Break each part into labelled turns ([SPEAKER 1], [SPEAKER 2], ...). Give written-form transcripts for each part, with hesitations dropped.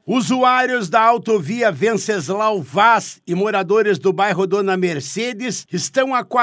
[SPEAKER 1] Usuários da autovia Venceslau Vaz e moradores do bairro Dona Mercedes estão há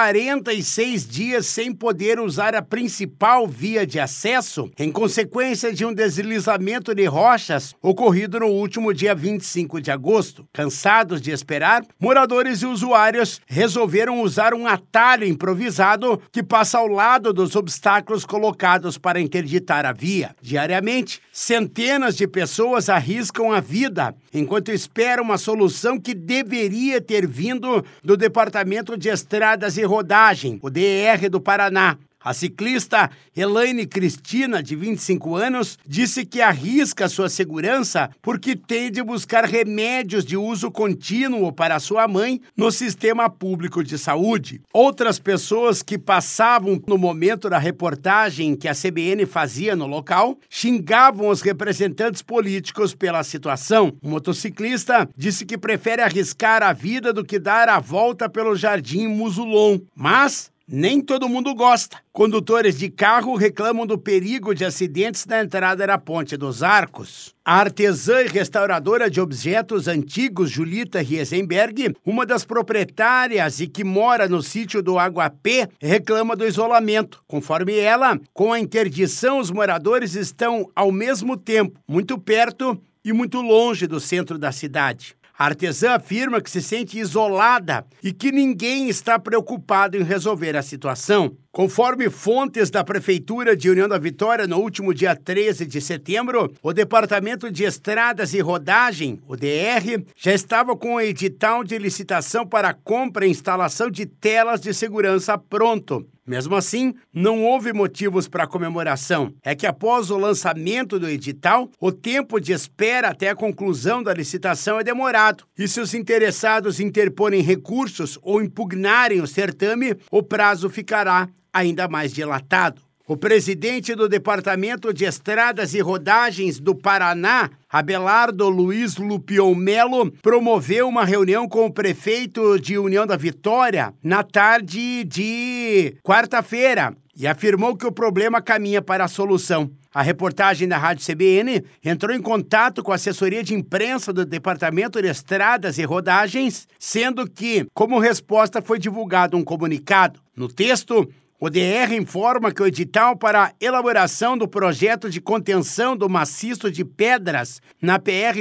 [SPEAKER 1] 46 dias sem poder usar a principal via de acesso em consequência de um deslizamento de rochas ocorrido no último dia 25 de agosto. Cansados de esperar, moradores e usuários resolveram usar um atalho improvisado que passa ao lado dos obstáculos colocados para interditar a via. Diariamente, centenas de pessoas arriscam a vida, enquanto espera uma solução que deveria ter vindo do Departamento de Estradas e Rodagem, o DER do Paraná. A ciclista Elaine Cristina, de 25 anos, disse que arrisca sua segurança porque tem de buscar remédios de uso contínuo para sua mãe no sistema público de saúde. Outras pessoas que passavam no momento da reportagem que a CBN fazia no local xingavam os representantes políticos pela situação. O motociclista disse que prefere arriscar a vida do que dar a volta pelo Jardim Musulon, mas nem todo mundo gosta. Condutores de carro reclamam do perigo de acidentes na entrada da Ponte dos Arcos. A artesã e restauradora de objetos antigos Julita Riesenberg, uma das proprietárias e que mora no sítio do Aguapé, reclama do isolamento. Conforme ela, com a interdição, os moradores estão, ao mesmo tempo, muito perto e muito longe do centro da cidade. A artesã afirma que se sente isolada e que ninguém está preocupado em resolver a situação. Conforme fontes da Prefeitura de União da Vitória, no último dia 13 de setembro, o Departamento de Estradas e Rodagem, o DR, já estava com o edital de licitação para compra e instalação de telas de segurança pronto. Mesmo assim, não houve motivos para comemoração. É que após o lançamento do edital, o tempo de espera até a conclusão da licitação é demorado. E se os interessados interporem recursos ou impugnarem o certame, o prazo ficará ainda mais dilatado. O presidente do Departamento de Estradas e Rodagens do Paraná, Abelardo Luiz Lupion Melo, promoveu uma reunião com o prefeito de União da Vitória na tarde de quarta-feira e afirmou que o problema caminha para a solução. A reportagem da Rádio CBN entrou em contato com a assessoria de imprensa do Departamento de Estradas e Rodagens, sendo que, como resposta, foi divulgado um comunicado. No texto, o DR informa que o edital para a elaboração do projeto de contenção do maciço de pedras na PR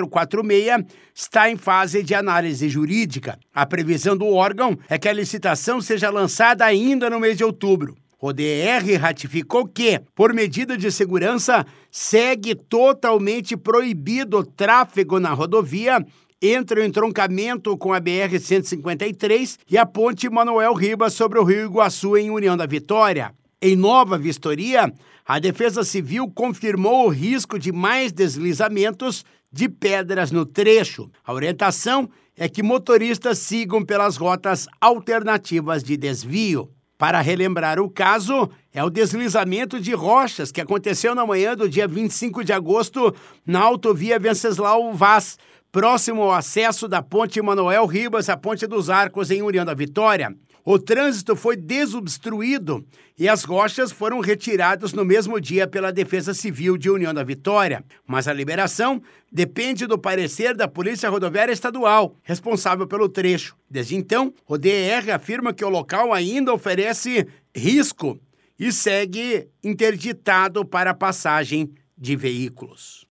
[SPEAKER 1] 446 está em fase de análise jurídica. A previsão do órgão é que a licitação seja lançada ainda no mês de outubro. O DR ratificou que, por medida de segurança, segue totalmente proibido o tráfego na rodovia entre o entroncamento com a BR-153 e a ponte Manuel Ribas sobre o Rio Iguaçu, em União da Vitória. Em nova vistoria, a Defesa Civil confirmou o risco de mais deslizamentos de pedras no trecho. A orientação é que motoristas sigam pelas rotas alternativas de desvio. Para relembrar o caso, é o deslizamento de rochas que aconteceu na manhã do dia 25 de agosto na autovia Venceslau Vaz, próximo ao acesso da ponte Manuel Ribas à Ponte dos Arcos, em União da Vitória. O trânsito foi desobstruído e as rochas foram retiradas no mesmo dia pela Defesa Civil de União da Vitória. Mas a liberação depende do parecer da Polícia Rodoviária Estadual, responsável pelo trecho. Desde então, o DR afirma que o local ainda oferece risco e segue interditado para a passagem de veículos.